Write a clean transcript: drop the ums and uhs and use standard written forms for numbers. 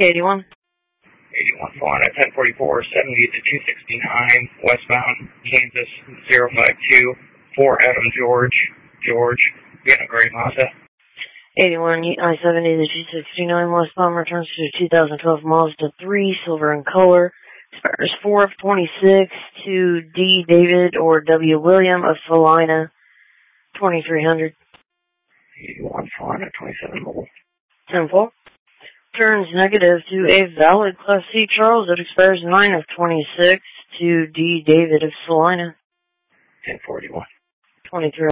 81. 81 Salina, 1044, 70 to 269, westbound, Kansas, 052, 4 Adam George, getting a Gray Mazda. 81 I-70 to 269, westbound, returns to 2012 Mazda 3, silver in color. Expires 4 of 26 to D. David or W. William of Salina, 2300. 81 Salina, 27 mobile. 10-4. Turns negative to a valid Class C Charles that expires 9 of 26 to D. David of Salina. 1041. 23.